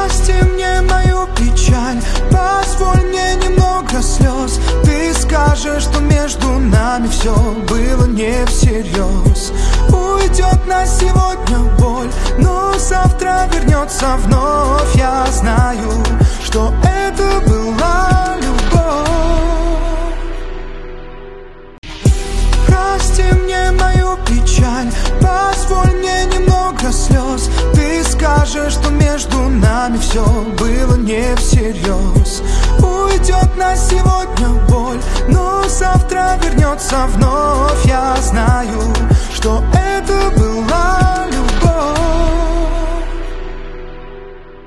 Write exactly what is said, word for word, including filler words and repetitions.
Прости мне мою печаль, позволь мне немного слез. Ты скажешь, что между нами все было не всерьез. Уйдет на сегодня боль, но завтра вернется вновь. Я знаю, что это была любовь. Прости мне мою печаль, позволь мне немного слез. Ты скажешь, что между нами все было не всерьез. Уйдет на сегодня боль, но завтра вернется вновь. Я знаю, что это